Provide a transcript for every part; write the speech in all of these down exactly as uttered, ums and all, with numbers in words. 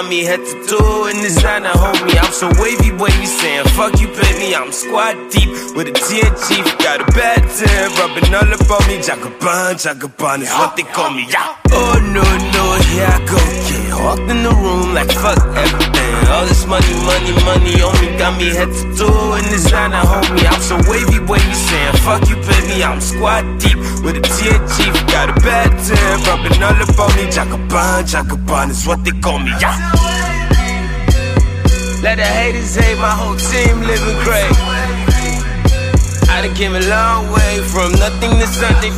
got me head to toe in designer, homie. I'm so wavy, wavy, saying fuck you, pay me. I'm squad deep with a T N G. Got a bad tip, rubbing all up on me. Jagaban, Jagaban is what they call me, yeah. Oh no, no, here I go again. Walked in the room like fuck everything. All this money, money, money on me, got me head to toe in designer, homie. I'm so wavy, wavy, saying fuck you, pay me. I'm squad deep with a T N G. Got a bad tip, rubbing all up on me. Jagaban, Jagaban is what they call me, yeah. Let the haters hate, my whole team living great. I done came a long way from nothing to something.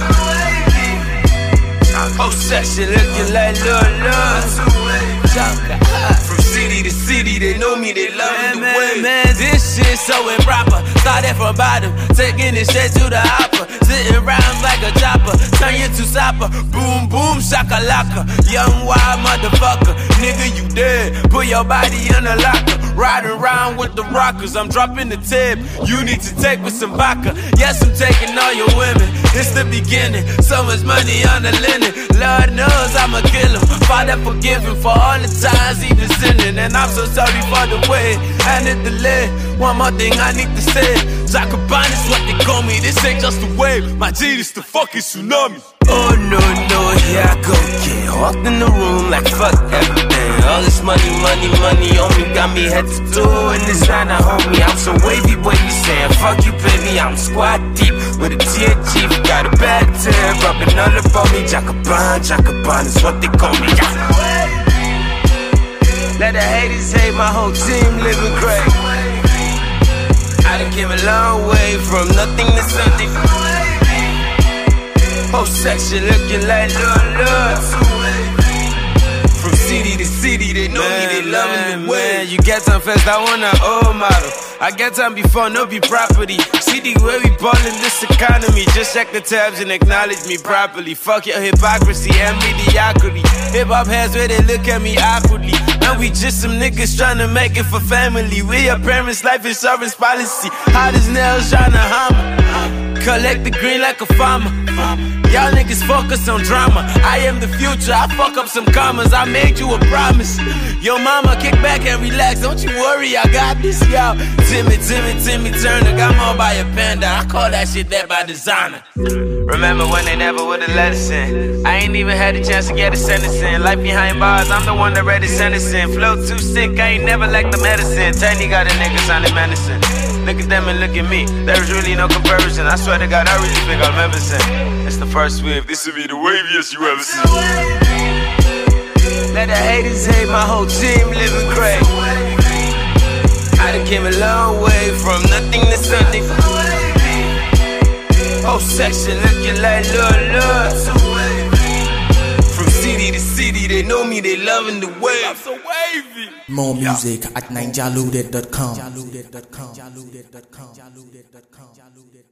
Whole section looking like Lil' Love. From city to city, they know me, they love me the way. Man, this shit so improper. Started from bottom, taking it straight to the hopper. Sitting rounds like a chopper, turn you to supper. Boom, boom, shakalaka. Young wild motherfucker, nigga you dead. Put your body in a locker. Riding around with the rockers, I'm dropping the tip. You need to take with some vodka. Yes, I'm taking all your women. It's the beginning. So much money on the linen. Lord knows I'm a killer. Father forgive him for all the times he been sinning. And I'm so sorry for the way and the delay. One more thing I need to say. Jagaban is what they call me. This ain't just a wave. My G, this the fucking tsunami. Oh no, no, here I go again. Walked in the room like fuck everything. All this money, money, money on me, got me head to toe in designer, homie. I'm so wavy, wavy, saying fuck you, baby. I'm squad deep with a T N G. Got a bad tip, rubbing all up on me. Jagaban, Jagaban is what they call me, yeah. Let the haters hate, my whole team living great. I done came a long way from nothing to something. Whole section looking like Lil' Love. From city to city, they know man, me, they loving the way. You get some fast, I want an old model. I get time before, no be property. See the way we ballin' this economy. Just check the tabs and acknowledge me properly. Fuck your hypocrisy and mediocrity. Hip-hop heads where they look at me awkwardly. Man, we just some niggas tryna make it for family. We your parents' life insurance policy. Hot as nails tryna hammer. Collect the green like a farmer. Y'all niggas focus on drama. I am the future, I fuck up some commas. I made you a promise. Yo mama, kick back and relax. Don't you worry, I got this, y'all. Timmy, Timmy, Timmy Turner. Got more by a panda. I call that shit that by designer. Remember when they never would've let us in. I ain't even had a chance to get a sentence in. Life behind bars, I'm the one that read the sentence in. Flow too sick, I ain't never liked the medicine. Tiny got a nigga sounding menacing. Look at them and look at me, there's really no comparison. I swear to God, I really think I'm Emerson. It's the first wave, this will be the waviest you ever seen. Let the haters hate, my whole team living great. I done came a long way from nothing to something. Whole section looking like Lil' Love. From city to city, they know me, they loving the wave. I'm so wavy. More music at ninja loaded dot com.